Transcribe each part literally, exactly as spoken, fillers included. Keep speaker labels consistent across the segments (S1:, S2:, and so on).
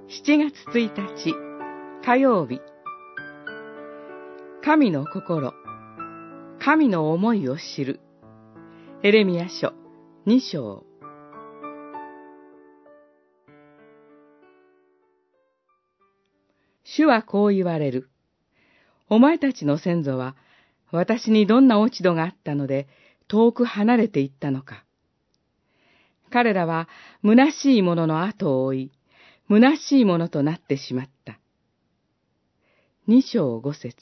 S1: しちがつついたち火曜日、神の心、神の思いを知る。エレミヤ書に章。主はこう言われる。お前たちの先祖は私にどんな落ち度があったので遠く離れていったのか。彼らは虚しいものの後を追い、虚しいものとなってしまった。に章ご節。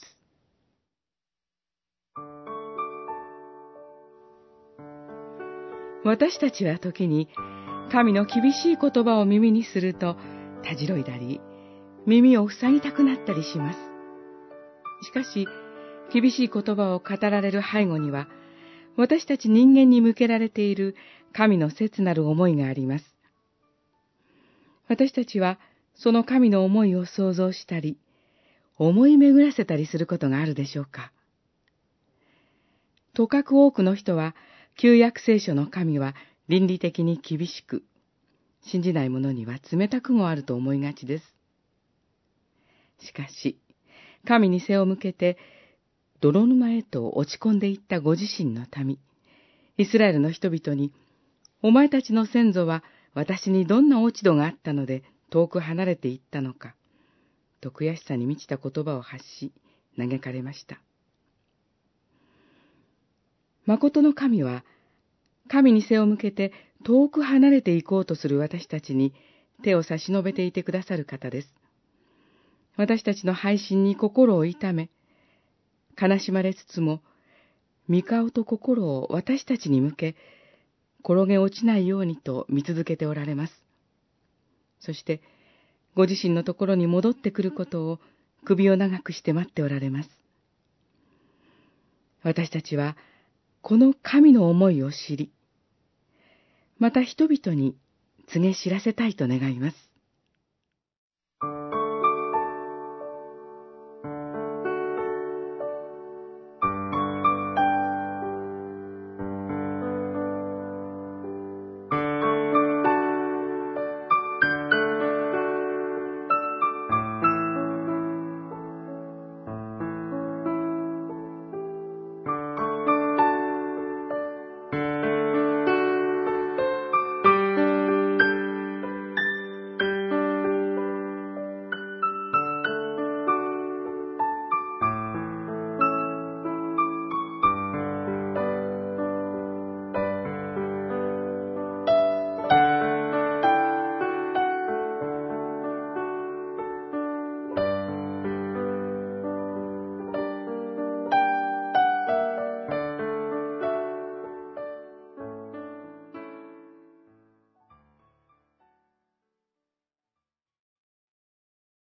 S1: 私たちは時に神の厳しい言葉を耳にするとたじろいだり、耳を塞ぎたくなったりします。しかし、厳しい言葉を語られる背後には、私たち人間に向けられている神の切なる思いがあります。私たちはその神の思いを想像したり、思い巡らせたりすることがあるでしょうか。とかく多くの人は、旧約聖書の神は倫理的に厳しく、信じない者には冷たくもあると思いがちです。しかし、神に背を向けて、泥沼へと落ち込んでいったご自身の民、イスラエルの人々に、お前たちの先祖は私にどんな落ち度があったので遠く離れていったのか、と悔しさに満ちた言葉を発し、嘆かれました。誠の神は、神に背を向けて遠く離れていこうとする私たちに手を差し伸べていてくださる方です。私たちの背信に心を痛め、悲しまれつつも、御顔と心を私たちに向け、転げ落ちないようにと見続けておられます。そして、ご自身のところに戻ってくることを首を長くして待っておられます。私たちは、この神の思いを知り、また人々に告げ知らせたいと願います。